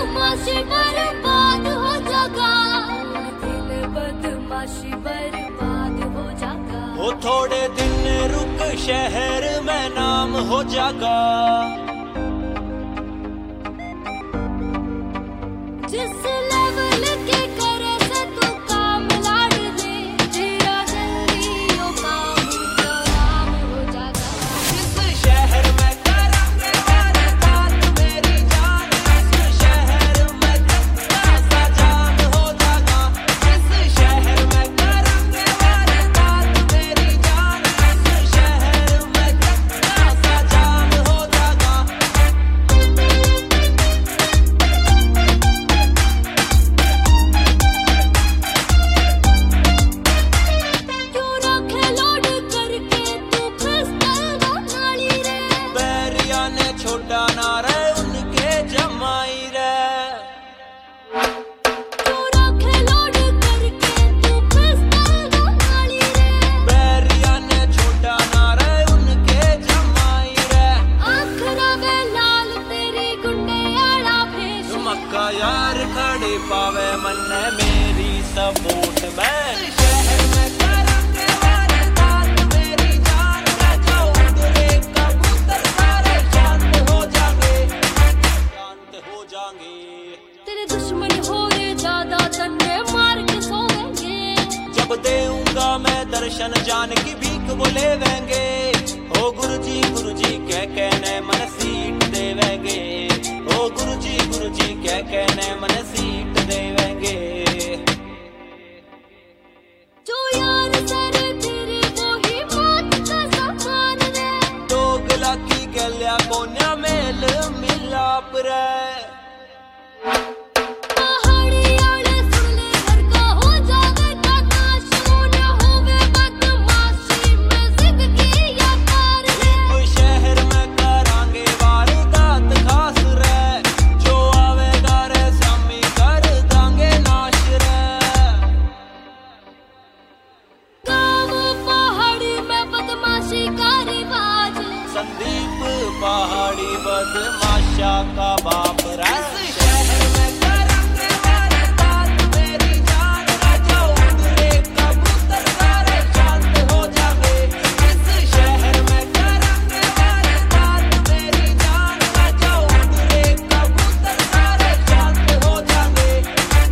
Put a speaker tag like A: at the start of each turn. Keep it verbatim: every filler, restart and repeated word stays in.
A: बदमाशी बर्बाद हो जागा, दिल बदमाशी बर्बाद हो जागा।
B: वो थोड़े दिन रुक शहर में नाम हो जागा।
A: जिस लेवल के करे से तू काम लाड़ दे, तेरा जल्दी यो काम तो नाम हो जागा।
B: जिस शहर में करेंगे वारदात मेरी जान, जिस शहर में गंदा सा जाम हो जागा। जिस शहर में करेंगे वारदात मेरी जान, जिस शहर में गंदा सा जाम हो जागा।
A: क्यों रखे लोड करके तू पिस्तौल नाली रे,
B: बैरिया ने छोटा ना रहे उनके जमाई रे।
A: क्यों रखे लोड करके तू पिस्तौल नाली रे।
B: बैरिया ने छोटा ना रहे उनके जमाई रे।
A: आखरा वे लाल तेरी गुंडे आड़ा भेष,
B: मक्का यार खड़े पावे मन मेरी सपोर्ट में। शहर में करेंगे वारदात मेरी जान, जो उड़े कबूतर सारे शांत हो जाएंगे, शांत हो जाएंगे।
A: तेरे दुश्मन हो रे ज्यादा तन्ने मार के सोवेंगे।
B: जब देऊंगा मैं दर्शन जान की भीख वो लेवेंगे। ओ गुरुजी गुरुजी कह कहने मन सीट देवेंगे। ओ गुरुजी गुरुजी कह कहने मन सीट देवेंगे।
A: जो यार सर तेरे वो ही मौत का सामान रे,
B: दोगला की गल्या कोन्या मेल मिलाप रे।
A: पहाड़ी आड़े सुन ले घर का हो जावे ताकाश, न होवे बदमाशी में जिंदगी या पार रे।
B: कोई शहर में करांगे वारदात खास रे, जो आवेगा रे सामी कर दांगे नाश रे।
A: गाँव पहाड़ी में बदमाशी का रिवाज,
B: संदीप पहाड़ी बदमाशा का बाप